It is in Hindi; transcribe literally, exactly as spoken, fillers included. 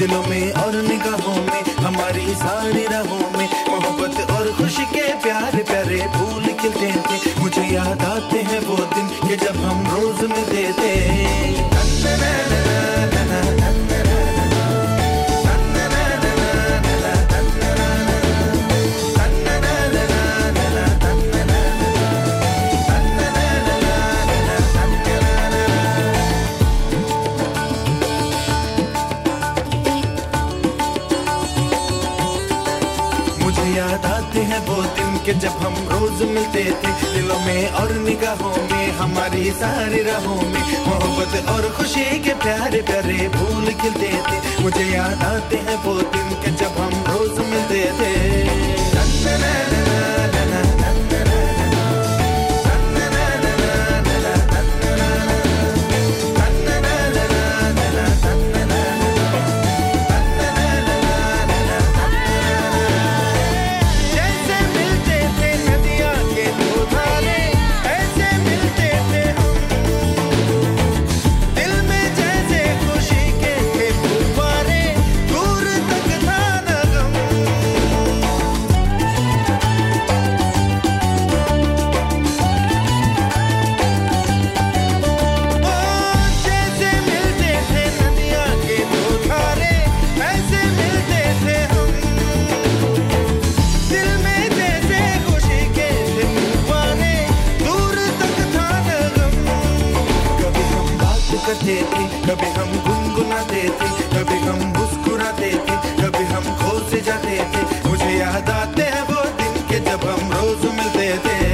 दिलों में और निगाहों में, हमारी सारी राहों में मोहब्बत और खुशी के प्यारे प्यारे फूल खिलते थे। मुझे याद आते हैं वो दिन कि जब हम रोज मिलते थे। याद आते हैं वो दिन के जब हम रोज मिलते थे। दिलों में और निगाहों में, हमारी सारी राहों में मोहब्बत और खुशी के प्यारे प्यारे फूल खिलते थे। मुझे याद आते हैं वो दिन के जब हम रोज मिलते थे। करते थे, कभी हम गुनगुनाते थे, कभी हम मुस्कुराते थे, कभी हम खो से जाते थे। मुझे याद आते हैं वो दिन के जब हम रोज मिलते थे।